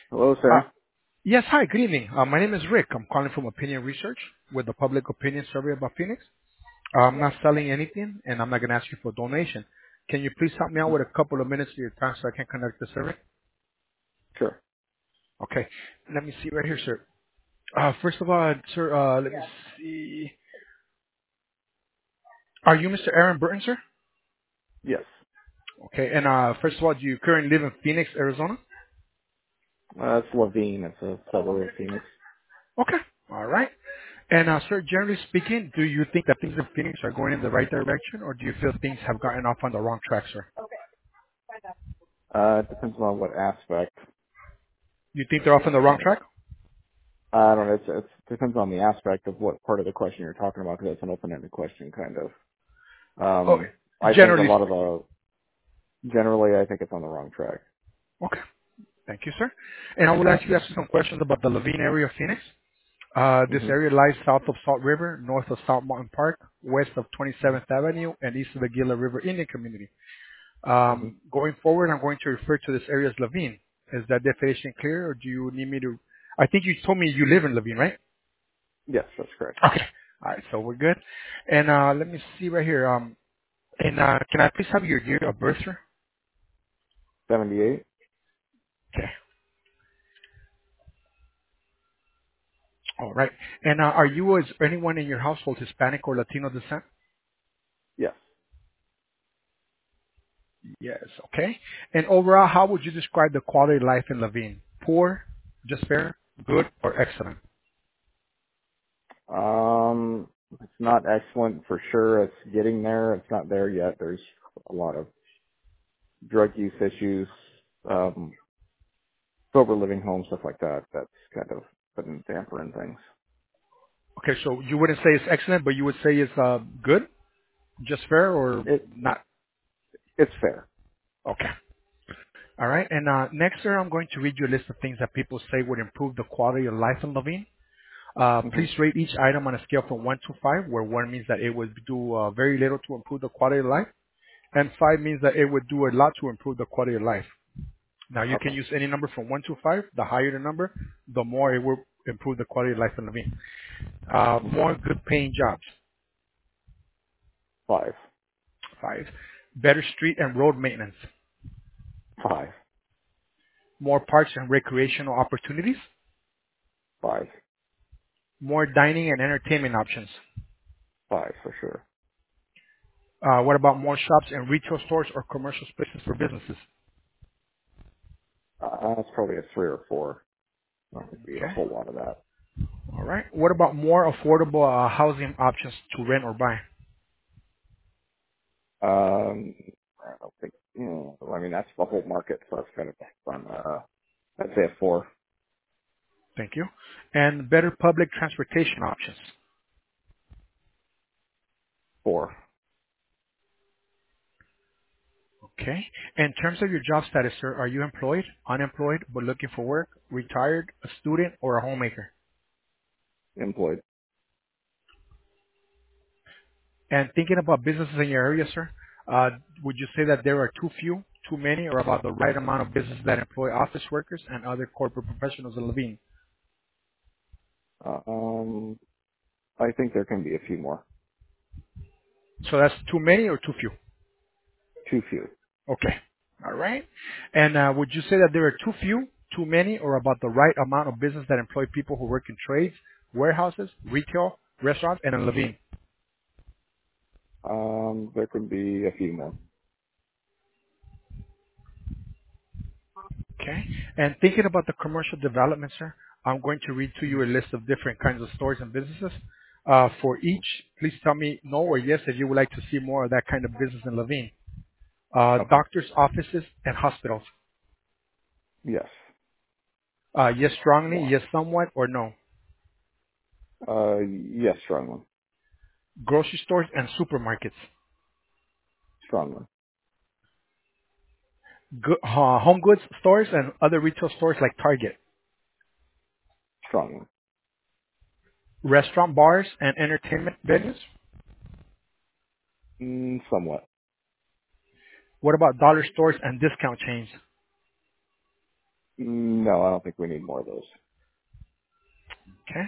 Hello, Uh, sir. yes, hi, good evening. My name is Rick. I'm calling from Opinion Research with the Public Opinion Survey about Phoenix. I'm not selling anything, and I'm not going to ask you for a donation. Can you please help me out with a couple of minutes of your time so I can conduct the survey? Sure. Okay, let me see right here, sir. First of all, sir, let me see. Are you Mr. Aaron Burton, sir? Yes. Okay, and first of all, do you currently live in Phoenix, Arizona? It's Levine. It's a suburb of Phoenix. Okay, all right. And sir, generally speaking, do you think that things in Phoenix are going in the right direction, or do you feel things have gotten off on the wrong track, sir? It depends on what aspect. You think they're off on the wrong track? I don't know. It depends on the aspect of what part of the question you're talking about, because it's an open-ended question, kind of. Oh, I think a generally lot of speaking. generally, I think it's on the wrong track. Okay. Thank you, sir. And I would like to ask you some questions about the Levine area of Phoenix. This hmm area lies south of Salt River, north of South Mountain Park, west of 27th Avenue, and east of the Gila River Indian Community. hmm Going forward, I'm going to refer to this area as Levine. Is that definition clear, or do you need me to? I think you told me you live in Levine, right? Yes, that's correct. Okay. All right, so we're good. And let me see right here. And can I please have your year of birth, sir? 78. Okay. All right. And are you, is anyone in your household Hispanic or Latino descent? Yes. Yes. Okay. And overall, how would you describe the quality of life in Levine? Poor, just fair, good, or excellent? It's not excellent for sure. It's getting there. It's not there yet. There's a lot of drug use issues. Um, sober living homes, stuff like that. That's kind of putting a damper in things. Okay, so you wouldn't say it's excellent, but you would say it's good, just fair, or It not? it's fair. Okay. All right. And next, sir, I'm going to read you a list of things that people say would improve the quality of life in Levine. hmm Please rate each item on a scale from 1 to 5, where 1 means that it would do very little to improve the quality of life, and 5 means that it would do a lot to improve the quality of life. Now, you can Okay. use any number from 1 to 5. The higher the number, the more it will improve the quality of life in Levine. hmm More good paying jobs, 5, 5. Better street and road maintenance. 5, More parks and recreational opportunities. 5, More dining and entertainment options. 5 for sure. What about more shops and retail stores or commercial spaces for businesses? That's probably a 3 or 4. Not going to be a Okay. whole lot of that. All right. What about more affordable housing options to rent or buy? I don't think. I mean, that's the whole market, so that's kind of fun. I'd say a 4, Thank you. And better public transportation options. 4. Okay. In terms of your job status, sir, are you employed, unemployed, but looking for work, retired, a student, or a homemaker? Employed. And thinking about businesses in your area, sir, would you say that there are too few, too many, or about the right amount of businesses that employ office workers and other corporate professionals in Levine? Um, I think there can be a few more. So that's too many or too few? Too few. Okay. All right. And would you say that there are too few, too many, or about the right amount of business that employ people who work in trades, warehouses, retail, restaurants, and in Levine? There could be a few more. Okay. And thinking about the commercial development, sir, I'm going to read to you a list of different kinds of stores and businesses. For each, please tell me no or yes if you would like to see more of that kind of business in Levine. Okay. Doctors' offices and hospitals. Yes. Yes, strongly, More. yes, somewhat, or no. Yes, strongly. Grocery stores and supermarkets. Strongly. Home goods stores and other retail stores like Target. Strongly. Restaurant, bars, and entertainment venues. Somewhat. What about dollar stores and discount chains? No, I don't think we need more of those. Okay.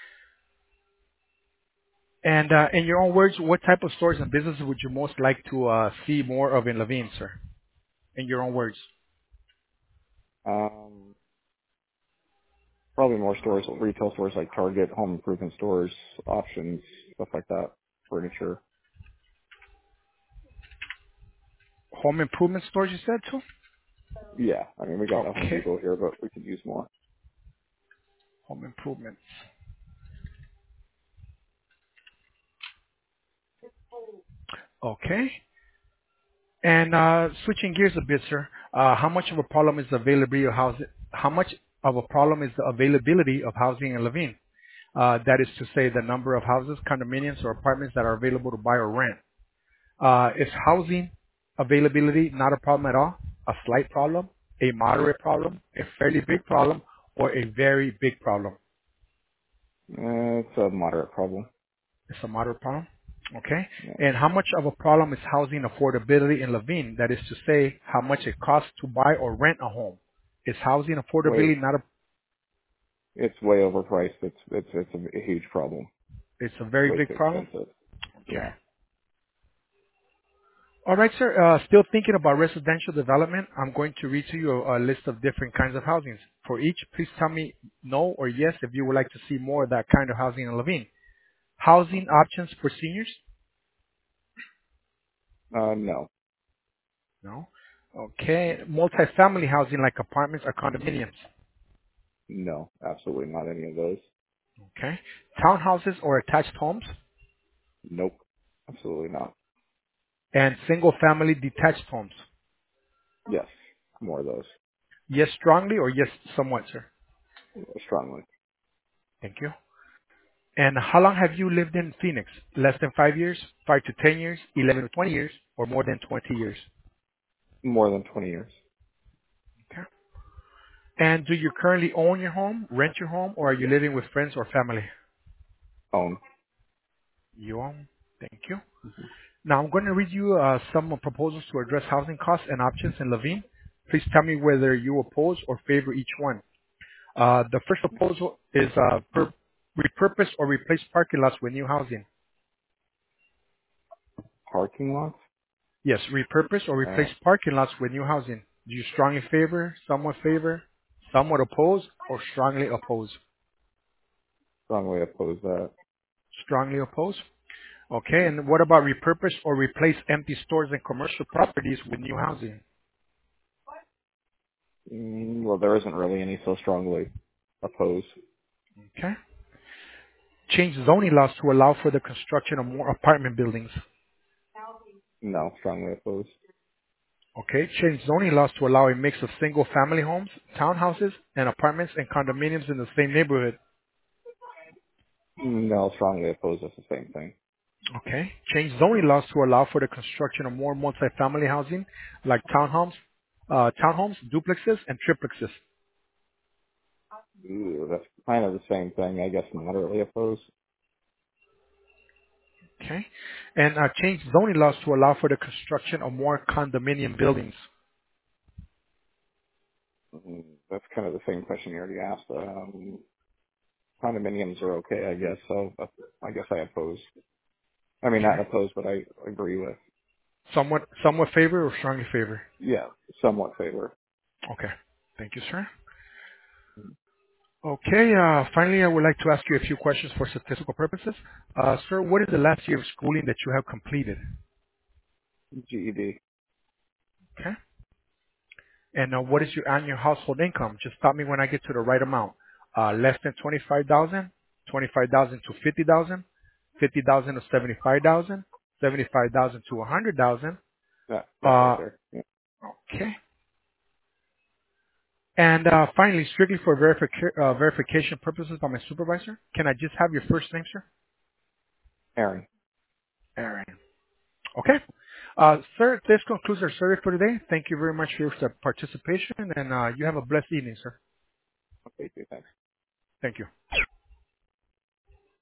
And in your own words, what type of stores and businesses would you most like to see more of in Levine, sir? In your own words. Um, Probably more stores, retail stores like Target, home improvement stores, options, stuff like that, furniture. Home improvement stores, you said too? Yeah, I mean, we got a Home Okay. Depot here, but we could use more. Home improvement. Okay. And switching gears a bit, sir, how much of a problem is the availability of housing? How much of a problem is the availability of housing in Levine? That is to say, the number of houses, condominiums, or apartments that are available to buy or rent. Is housing availability not a problem at all? A slight problem? A moderate problem? A fairly big problem? Or a very big problem? It's a moderate problem. It's a moderate problem. Okay. Yeah. And how much of a problem is housing affordability in Levine? That is to say, how much it costs to buy or rent a home. Is housing Way, affordability not a, it's way overpriced. It's a huge problem. it's a It's very way big too problem? expensive. Okay. Yeah. All right, sir. Still thinking about residential development, I'm going to read to you a list of different kinds of housings. For each, please tell me no or yes if you would like to see more of that kind of housing in Levine. Housing Okay. options for seniors? No, No. Okay. Multifamily housing like apartments or condominiums? no, absolutely not any of those. Okay. Townhouses or attached homes? Nope, absolutely not. And single family detached homes? Yes, more of those, Yes strongly or yes somewhat, sir? strongly. Thank you. And how long have you lived in Phoenix? Less than 5 years, 5 to 10 years, 11 to 20 years, or more than 20 years? More than 20 years. Okay. And do you currently own your home, rent your home, or are you Yes. living with friends or family? Own. You own. Thank you. Now I'm going to read you some proposals to address housing costs and options in Levine. Please tell me whether you oppose or favor each one. The first proposal is repurpose or replace parking lots with new housing. Parking lots? Yes, repurpose or replace Uh, parking lots with new housing. Do you strongly favor, somewhat oppose, or strongly oppose? Strongly oppose that. Strongly oppose. Okay, Yeah. and what about repurpose or replace empty stores and commercial properties with new housing? Well, there isn't really any so strongly oppose. Okay. Change zoning laws to allow for the construction of more apartment buildings. No, strongly oppose. Okay. Change zoning laws to allow a mix of single family homes, townhouses, and apartments and condominiums in the same neighborhood. No, strongly oppose. That's the same thing. Okay. Change zoning laws to allow for the construction of more multifamily housing like townhomes, duplexes, and triplexes. Ooh, that's kind of the same thing. I guess moderately oppose. Okay. And change zoning laws to allow for the construction of more condominium buildings. That's kind of the same question you already asked. Condominiums are okay, I guess. So I guess I oppose. I mean, Okay. not oppose, but I agree with. Somewhat favor or strongly favor? Yeah, somewhat favor. Okay. Thank you, sir. Okay. Finally, I would like to ask you a few questions for statistical purposes. Sir, what is the last year of schooling that you have completed? GED. Okay. And what is your annual household income? Just stop me when I get to the right amount. Less than 25,000, 25,000 to 50,000, 50,000 to 75,000, 75,000 to 100,000. That right Uh, there. Yeah. okay. And finally, strictly for verification purposes by my supervisor, can I just have your first name, sir? Aaron. Aaron. Okay. Sir, this concludes our survey for today. Thank you very much for your participation, and you have a blessed evening, sir. Okay, thanks. Thank you.